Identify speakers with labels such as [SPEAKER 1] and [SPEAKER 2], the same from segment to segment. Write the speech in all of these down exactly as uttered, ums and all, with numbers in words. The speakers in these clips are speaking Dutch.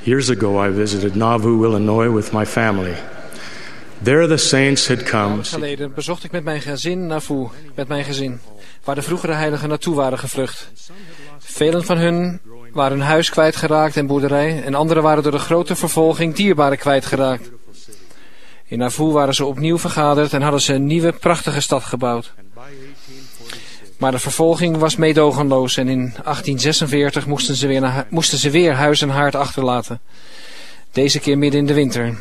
[SPEAKER 1] Years ago I visited Nauvoo, Illinois with my family. There the saints had come.
[SPEAKER 2] Jaren geleden bezocht ik met mijn gezin Nauvoo, met mijn gezin, waar de vroegere heiligen naartoe waren gevlucht. Velen van hun waren hun huis kwijtgeraakt en boerderij, en anderen waren door de grote vervolging dierbaren kwijtgeraakt. In Nauvoo waren ze opnieuw vergaderd en hadden ze een nieuwe, prachtige stad gebouwd. Maar de vervolging was meedogenloos en in achttien zesenveertig moesten ze weer, naar, moesten ze weer huis en haard achterlaten. Deze keer midden in de winter.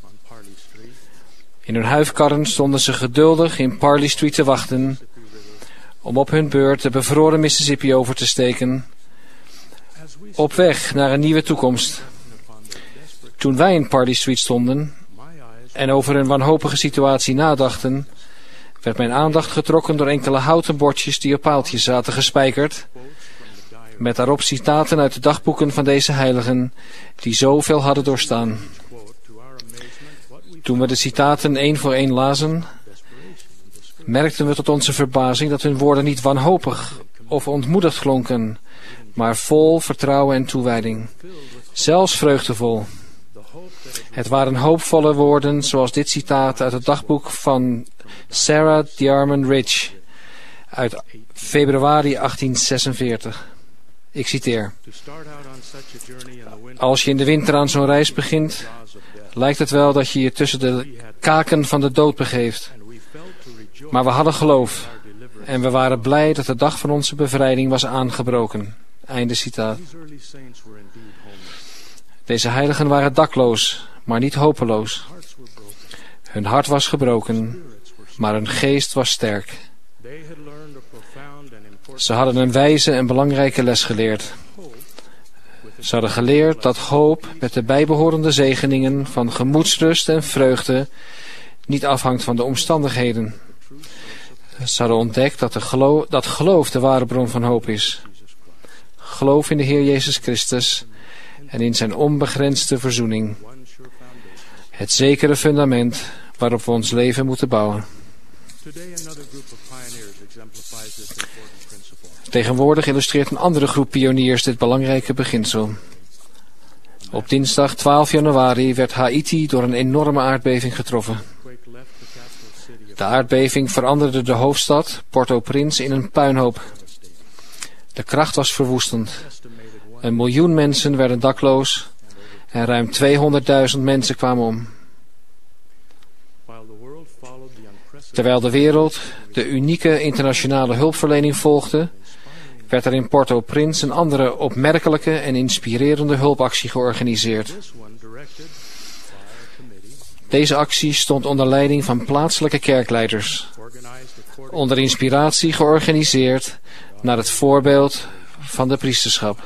[SPEAKER 2] In hun huifkarren stonden ze geduldig in Parley Street te wachten om op hun beurt de bevroren Mississippi over te steken, op weg naar een nieuwe toekomst. Toen wij in Parley Street stonden en over een wanhopige situatie nadachten, werd mijn aandacht getrokken door enkele houten bordjes die op paaltjes zaten gespijkerd, met daarop citaten uit de dagboeken van deze heiligen die zoveel hadden doorstaan. Toen we de citaten één voor één lazen, merkten we tot onze verbazing dat hun woorden niet wanhopig of ontmoedigd klonken, maar vol vertrouwen en toewijding. Zelfs vreugdevol. Het waren hoopvolle woorden zoals dit citaat uit het dagboek van Sarah Diarman Ridge uit februari achttien zesenveertig. Ik citeer: Als je in de winter aan zo'n reis begint, lijkt het wel dat je je tussen de kaken van de dood begeeft. Maar we hadden geloof en we waren blij dat de dag van onze bevrijding was aangebroken. Einde citaat. Deze heiligen waren dakloos, maar niet hopeloos. Hun hart was gebroken, maar hun geest was sterk. Ze hadden een wijze en belangrijke les geleerd. Ze hadden geleerd dat hoop met de bijbehorende zegeningen van gemoedsrust en vreugde niet afhangt van de omstandigheden. Ze hadden ontdekt dat, de geloof, dat geloof de ware bron van hoop is. Geloof in de Heer Jezus Christus en in zijn onbegrensde verzoening. Het zekere fundament waarop we ons leven moeten bouwen. Tegenwoordig illustreert een andere groep pioniers dit belangrijke beginsel. Op dinsdag twaalf januari werd Haïti door een enorme aardbeving getroffen. De aardbeving veranderde de hoofdstad, Port-au-Prince, in een puinhoop. De kracht was verwoestend. Een miljoen mensen werden dakloos en ruim tweehonderdduizend mensen kwamen om. Terwijl de wereld de unieke internationale hulpverlening volgde, werd er in Port-au-Prince een andere opmerkelijke en inspirerende hulpactie georganiseerd. Deze actie stond onder leiding van plaatselijke kerkleiders, onder inspiratie georganiseerd naar het voorbeeld van de priesterschap.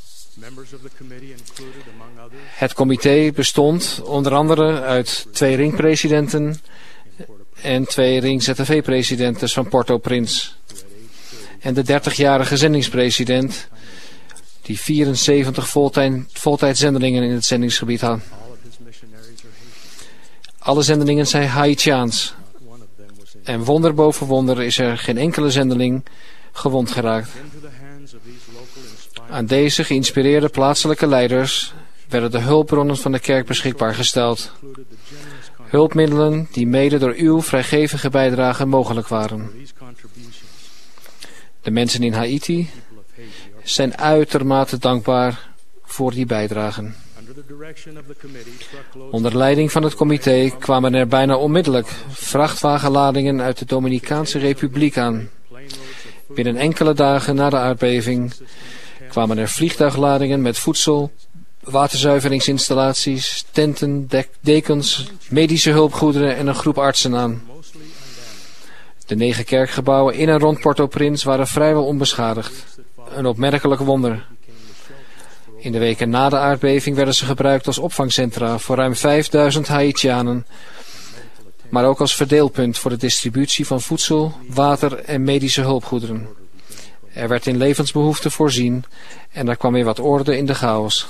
[SPEAKER 2] Het comité bestond onder andere uit twee ringpresidenten en twee ring-Z T V-presidenten van Port-au-Prince en de dertigjarige zendingspresident die vierenzeventig voltij- voltijdzendelingen in het zendingsgebied had. Alle zendelingen zijn Haitiaans en wonder boven wonder is er geen enkele zendeling gewond geraakt. Aan deze geïnspireerde plaatselijke leiders werden de hulpbronnen van de kerk beschikbaar gesteld. Hulpmiddelen die mede door uw vrijgevige bijdrage mogelijk waren. De mensen in Haïti zijn uitermate dankbaar voor die bijdragen. Onder leiding van het comité kwamen er bijna onmiddellijk vrachtwagenladingen uit de Dominicaanse Republiek aan. Binnen enkele dagen na de aardbeving kwamen er vliegtuigladingen met voedsel, waterzuiveringsinstallaties, tenten, dek, dekens, medische hulpgoederen en een groep artsen aan. De negen kerkgebouwen in en rond Port-au-Prince waren vrijwel onbeschadigd. Een opmerkelijk wonder. In de weken na de aardbeving werden ze gebruikt als opvangcentra voor ruim vijfduizend Haitianen, maar ook als verdeelpunt voor de distributie van voedsel, water en medische hulpgoederen. Er werd in levensbehoeften voorzien en er kwam weer wat orde in de chaos.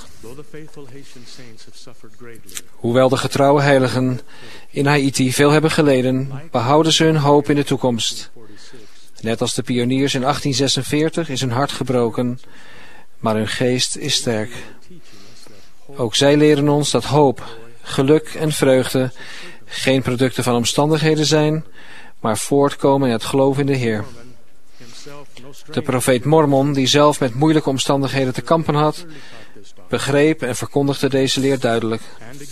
[SPEAKER 2] Hoewel de getrouwe heiligen in Haïti veel hebben geleden, behouden ze hun hoop in de toekomst. Net als de pioniers in achttien zesenveertig is hun hart gebroken, maar hun geest is sterk. Ook zij leren ons dat hoop, geluk en vreugde geen producten van omstandigheden zijn, maar voortkomen in het geloof in de Heer. De profeet Mormon, die zelf met moeilijke omstandigheden te kampen had, begreep en verkondigde deze leer duidelijk.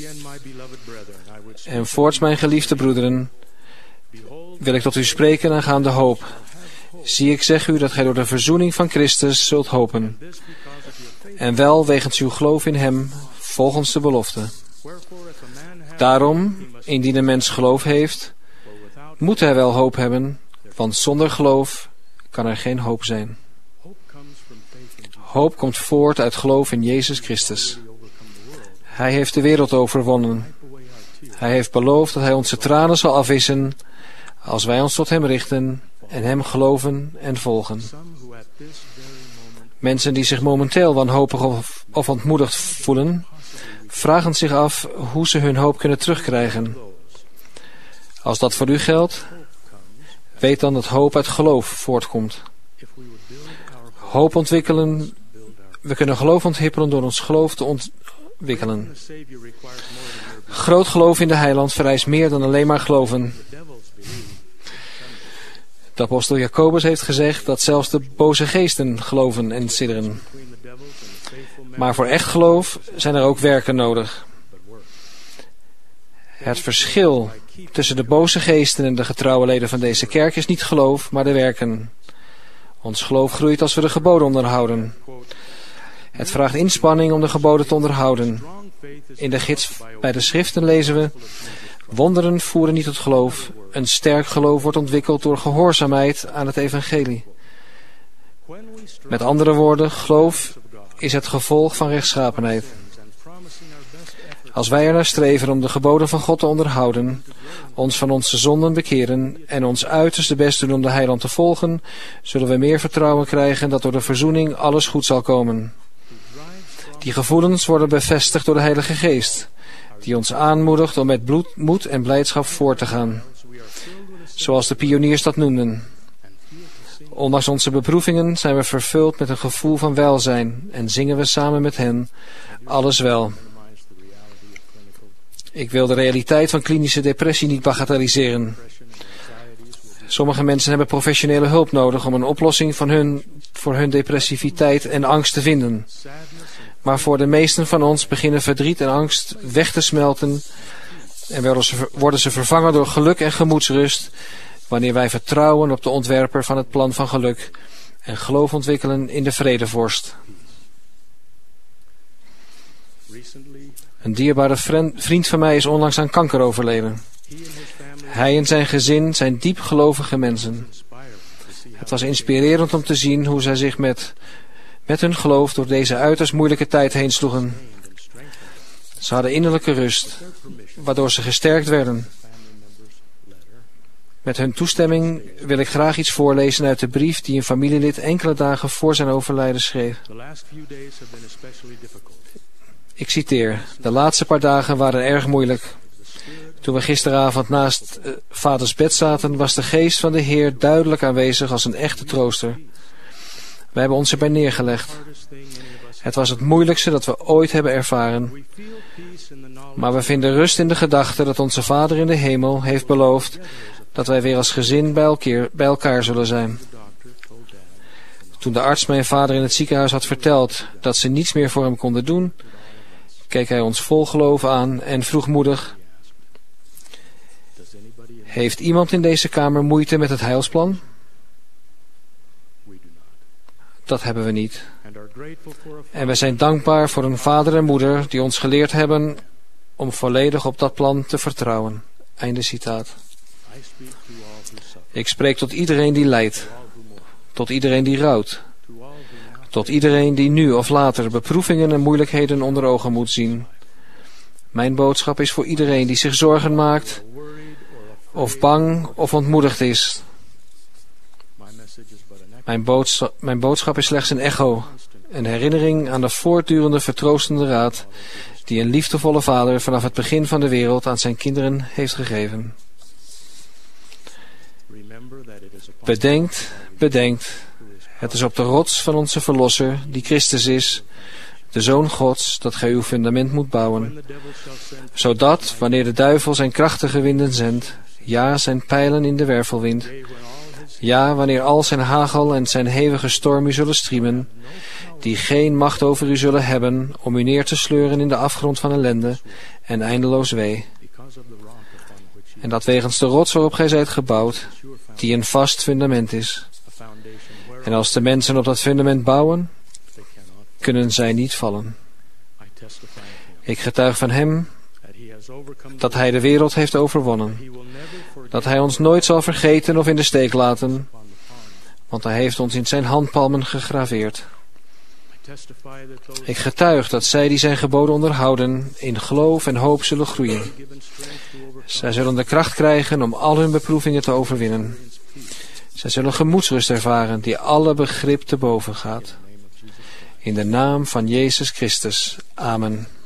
[SPEAKER 2] En voorts, mijn geliefde broederen, wil ik tot u spreken aangaande hoop. Zie, ik zeg u dat gij door de verzoening van Christus zult hopen. En wel wegens uw geloof in hem, volgens de belofte. Daarom, indien een mens geloof heeft, moet hij wel hoop hebben, want zonder geloof kan er geen hoop zijn. Hoop komt voort uit geloof in Jezus Christus. Hij heeft de wereld overwonnen. Hij heeft beloofd dat hij onze tranen zal afwissen als wij ons tot hem richten en hem geloven en volgen. Mensen die zich momenteel wanhopig of, of ontmoedigd voelen, vragen zich af hoe ze hun hoop kunnen terugkrijgen. Als dat voor u geldt, weet dan dat hoop uit geloof voortkomt. Hoop ontwikkelen, we kunnen geloof ontwikkelen door ons geloof te ontwikkelen. Groot geloof in de Heiland vereist meer dan alleen maar geloven. De apostel Jacobus heeft gezegd dat zelfs de boze geesten geloven en sidderen. Maar voor echt geloof zijn er ook werken nodig. Het verschil tussen de boze geesten en de getrouwe leden van deze kerk is niet geloof, maar de werken. Ons geloof groeit als we de geboden onderhouden. Het vraagt inspanning om de geboden te onderhouden. In de gids bij de schriften lezen we: wonderen voeren niet tot geloof. Een sterk geloof wordt ontwikkeld door gehoorzaamheid aan het evangelie. Met andere woorden, geloof is het gevolg van rechtschapenheid. Als wij er naar streven om de geboden van God te onderhouden, ons van onze zonden bekeren en ons uiterste best doen om de Heiland te volgen, zullen we meer vertrouwen krijgen dat door de verzoening alles goed zal komen. Die gevoelens worden bevestigd door de Heilige Geest, die ons aanmoedigt om met bloed, moed en blijdschap voort te gaan. Zoals de pioniers dat noemden. Ondanks onze beproevingen zijn we vervuld met een gevoel van welzijn en zingen we samen met hen: alles wel. Ik wil de realiteit van klinische depressie niet bagatelliseren. Sommige mensen hebben professionele hulp nodig om een oplossing van hun, voor hun depressiviteit en angst te vinden. Maar voor de meesten van ons beginnen verdriet en angst weg te smelten en worden ze, worden ze vervangen door geluk en gemoedsrust wanneer wij vertrouwen op de ontwerper van het plan van geluk en geloof ontwikkelen in de vredevorst. Een dierbare vriend van mij is onlangs aan kanker overleden. Hij en zijn gezin zijn diep gelovige mensen. Het was inspirerend om te zien hoe zij zich met, met hun geloof door deze uiterst moeilijke tijd heen sloegen. Ze hadden innerlijke rust, waardoor ze gesterkt werden. Met hun toestemming wil ik graag iets voorlezen uit de brief die een familielid enkele dagen voor zijn overlijden schreef. Ik citeer: de laatste paar dagen waren erg moeilijk. Toen we gisteravond naast uh, vaders bed zaten, was de geest van de Heer duidelijk aanwezig als een echte trooster. We hebben ons erbij neergelegd. Het was het moeilijkste dat we ooit hebben ervaren. Maar we vinden rust in de gedachte dat onze Vader in de hemel heeft beloofd dat wij weer als gezin bij elkaar, bij elkaar zullen zijn. Toen de arts mijn vader in het ziekenhuis had verteld dat ze niets meer voor hem konden doen, keek hij ons vol geloof aan en vroeg moedig: heeft iemand in deze kamer moeite met het heilsplan? Dat hebben we niet. En we zijn dankbaar voor een vader en moeder die ons geleerd hebben om volledig op dat plan te vertrouwen. Einde citaat. Ik spreek tot iedereen die lijdt, tot iedereen die rouwt, tot iedereen die nu of later beproevingen en moeilijkheden onder ogen moet zien. Mijn boodschap is voor iedereen die zich zorgen maakt, of bang of ontmoedigd is. Mijn boodschap, mijn boodschap is slechts een echo, een herinnering aan de voortdurende vertroostende raad die een liefdevolle vader vanaf het begin van de wereld aan zijn kinderen heeft gegeven. Bedenkt, bedenkt, het is op de rots van onze Verlosser, die Christus is, de Zoon Gods, dat gij uw fundament moet bouwen, zodat, wanneer de duivel zijn krachtige winden zendt, ja, zijn pijlen in de wervelwind, ja, wanneer al zijn hagel en zijn hevige storm u zullen striemen, die geen macht over u zullen hebben om u neer te sleuren in de afgrond van ellende en eindeloos wee. En dat wegens de rots waarop gij zijt gebouwd, die een vast fundament is. En als de mensen op dat fundament bouwen, kunnen zij niet vallen. Ik getuig van hem dat hij de wereld heeft overwonnen, dat hij ons nooit zal vergeten of in de steek laten, want hij heeft ons in zijn handpalmen gegraveerd. Ik getuig dat zij die zijn geboden onderhouden, in geloof en hoop zullen groeien. Zij zullen de kracht krijgen om al hun beproevingen te overwinnen. Zij zullen gemoedsrust ervaren die alle begrip te boven gaat. In de naam van Jezus Christus. Amen.